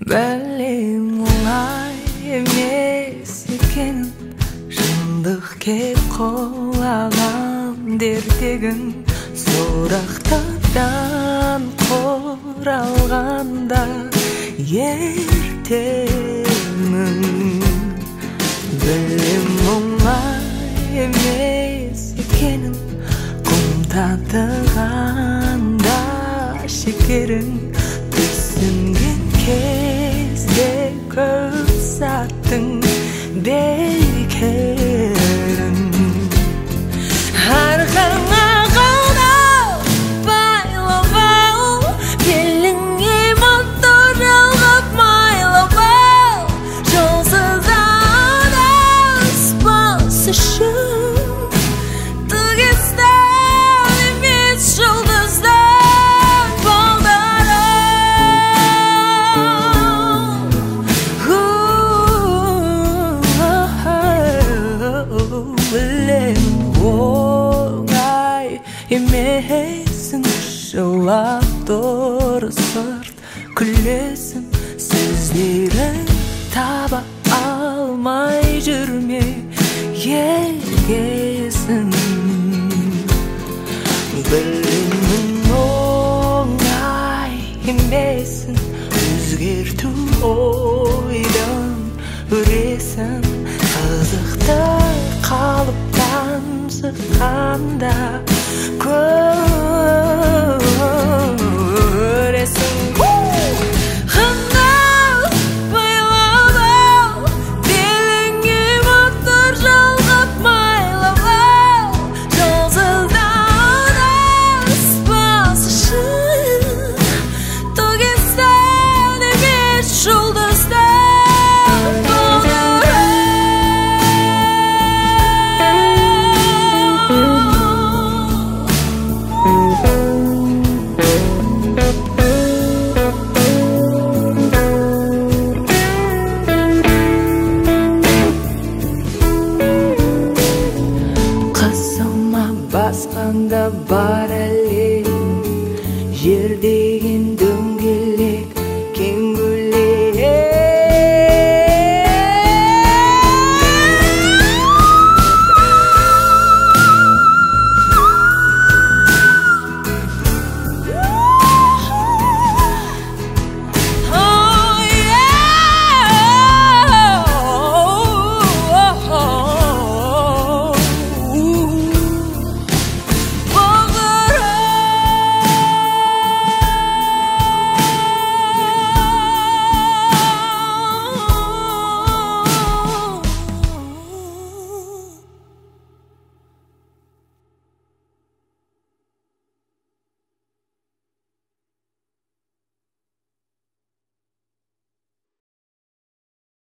Бәлем оңай емес екенін, шындық кеп құлаған дертегін, сұрақтардан құралғанда ертеңін. Білем оңай емес екенін, құм татығанда шекерін, түсінген кезде көп сәттің бекерін. Арқаңа қадау байлап ал, беліңе моттор жалғап майлап ал, жолсыз адаспас үшін тігістен емес жұлдыздан балдарым. Білем оңай емесің, жылап тұр сырт күлесің, сөздерін таба алмай жүрме ергесін. Білемін оңай емесін, өзгерту ойдан өресің, қызықтар қалыптан шыққанда көресің. Қандай байлап ал, беліңе моттор жалғап майлап ал, жолсыздан адаспас үшін төгістен емес жұлдыздан балдарым. Қасыма басқанда бар әлем, жер деген